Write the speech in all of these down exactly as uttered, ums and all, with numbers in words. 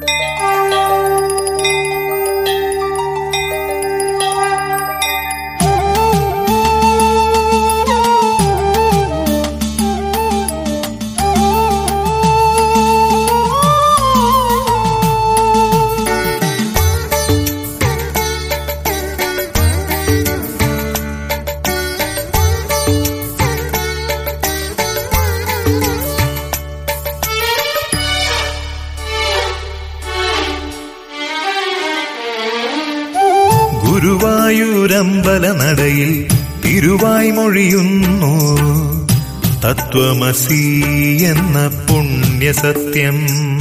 ഗുരുവായൂരമ്പലനടയിൽ തിരുവായ്മൊഴിയുന്നു തത്വമസി എന്ന പുണ്യസത്യം.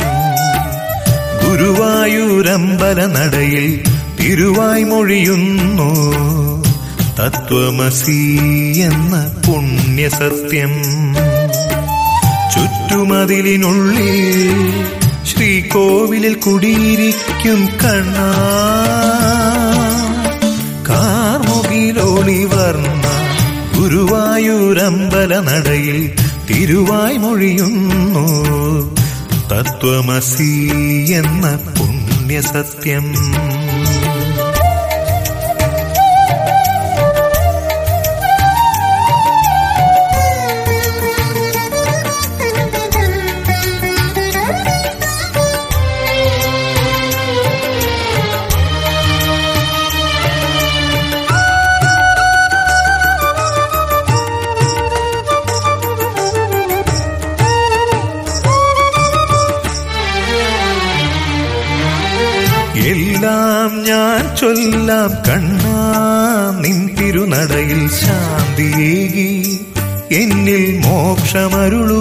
ഗുരുവായൂരമ്പലനടയിൽ തിരുവായ്മൊഴിയുന്നു തത്വമസി എന്ന പുണ്യസത്യം. ചുറ്റുമതിലിനുള്ളിൽ ശ്രീകോവിലിൽ കുടിയിരിക്കും കണ്ണാ, കാർമുകിലോളി വർണ്ണ ഗുരുവായൂരമ്പലനടയിൽ തിരുവായ്മൊഴിയുന്നു തത്വമസി എന്ന പുണ്യസത്യം. എല്ലാം ഞാൻ ചൊല്ലാം കണ്ണാ നിൻ തിരുനടയിൽ ശാന്തിയേകി എന്നിൽ മോക്ഷമരുളൂ.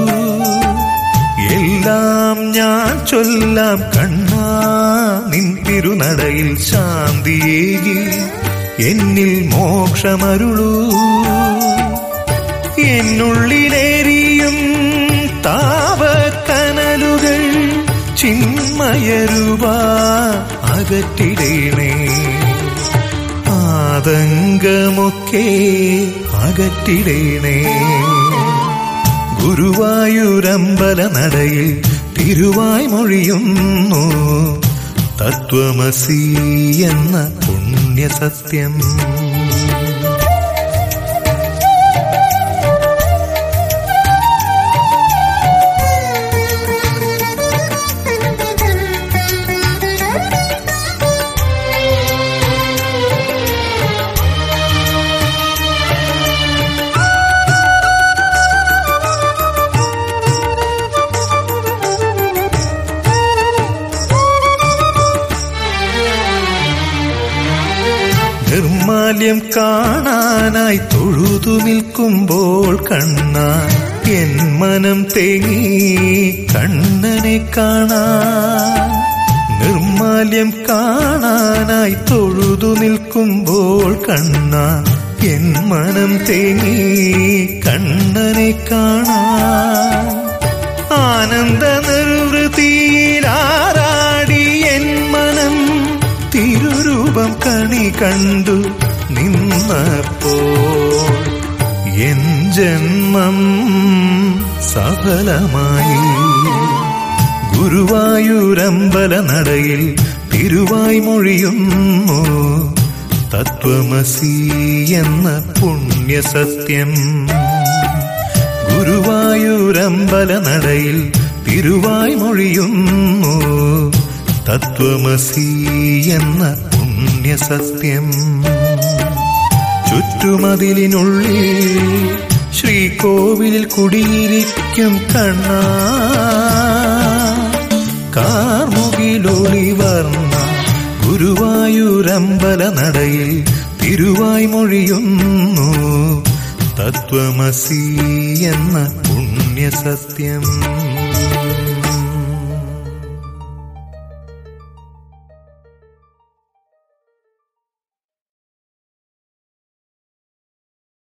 എല്ലാം ഞാൻ ചൊല്ലാം കണ്ണാ നിൻ തിരുനടയിൽ ശാന്തിയേകി എന്നിൽ മോക്ഷമരുളൂ. എന്നുള്ളിലേറിയും താപക്കനലുകൾ ചിന്മയരൂപ അകറ്റിടേണേ, ആതങ്കമൊക്കെ അകറ്റിടേണേ. ഗുരുവായൂരമ്പലനടയിൽ തിരുവായ്മൊഴിയുന്നു തത്വമസി എന്ന പുണ്യസത്യം. നിർമാല്യം കാണാനായി തൊഴുതു നിൽക്കുമ്പോൾ കണ്ണാ എൻ മനം തേങ്ങി കണ്ണനെ കാണാൻ. നിർമാല്യം കാണാനായി തൊഴുതു നിൽക്കുമ്പോൾ കണ്ണാ എൻ മനം തേങ്ങി കണ്ണനെ കാണാൻ. ആനന്ദ നിർവൃതിയിലാറാടി എൻ മനം തിരുരൂപം കണി കണ്ടു നിന്നപ്പോൾ എൻ ജന്മം സഫലമായി. ഗുരുവായൂരമ്പലനടയിൽ തിരുവായ്മൊഴിയുന്നു തത്വമസി എന്ന പുണ്യസത്യം. ഗുരുവായൂരമ്പലനടയിൽ തിരുവായ്മൊഴിയുന്നു തത്വമസി എന്ന പുണ്യസത്യം. ചുറ്റുമതിലിനുള്ളിൽ ശ്രീകോവിലിൽ കുടിയിരിക്കും കണ്ണാ, കാർമുകിലോളി വർണ്ണ ഗുരുവായൂരമ്പലനടയിൽ തിരുവായ്മൊഴിയുന്നു തത്വമസി എന്ന പുണ്യസത്യം.